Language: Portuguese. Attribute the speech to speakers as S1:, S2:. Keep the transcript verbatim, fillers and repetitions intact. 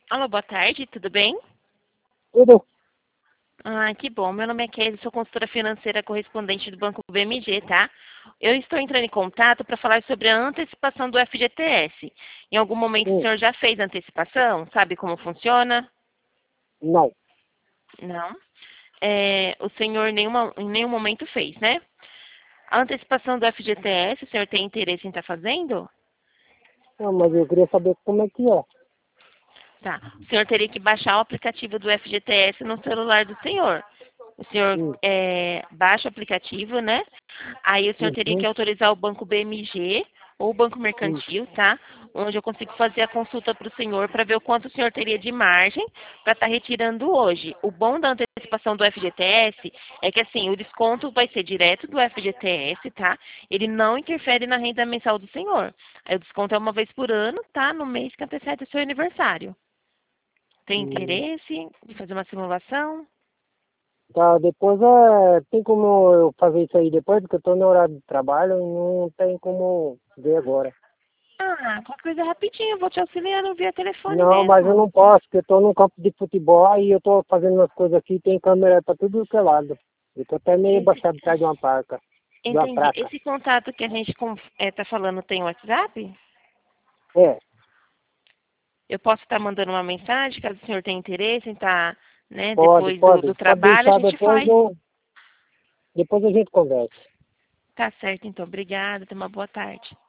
S1: Alô, boa tarde, tudo bem?
S2: Tudo?
S1: Ah, que bom. Meu nome é Kelly, sou consultora financeira correspondente do Banco B M G, tá? Eu estou entrando em contato para falar sobre a antecipação do F G T S. Em algum momento o
S2: Sim.
S1: senhor já fez a antecipação? Sabe como funciona?
S2: Não.
S1: Não? É, o senhor nenhuma, em nenhum momento fez, né? A antecipação do F G T S, o senhor tem interesse em estar fazendo?
S2: Não, mas eu queria saber como é que é.
S1: Tá. O senhor teria que baixar o aplicativo do F G T S no celular do senhor. O senhor
S2: Hum,
S1: é, baixa o aplicativo, né? Aí o senhor teria que
S2: uhum,
S1: autorizar o Banco B M G ou o Banco
S2: hum,
S1: Mercantil, tá? Onde eu consigo fazer a consulta para o senhor para ver o quanto o senhor teria de margem para estar retirando hoje. O bom da antecipação do F G T S é que, assim, o desconto vai ser direto do F G T S, tá? Ele não interfere na renda mensal do senhor. Aí o desconto é uma vez por ano, tá? No mês que antecede o seu aniversário. Tem
S2: hum.
S1: interesse de fazer uma simulação?
S2: Tá, depois é, tem como eu fazer isso aí depois, porque eu tô no horário de trabalho e não tem como ver agora.
S1: Ah, qualquer coisa rapidinho, eu vou te auxiliando via telefone
S2: Não, mas eu
S1: mesmo.
S2: não posso, porque eu tô num campo de futebol e eu tô fazendo umas coisas aqui, tem câmera pra tudo que é lado. Eu tô até meio
S1: Esse,
S2: baixado atrás de uma placa, de uma
S1: entendi.
S2: placa.
S1: Esse contato que a gente está falando tem WhatsApp?
S2: É,
S1: Eu posso estar mandando uma mensagem, caso o senhor tenha interesse em estar, né,
S2: pode,
S1: depois do, do
S2: pode. Pode
S1: trabalho, a
S2: deixar
S1: gente
S2: depois,
S1: faz.
S2: eu, depois a gente conversa.
S1: Tá certo, então. Obrigada, tenha uma boa tarde.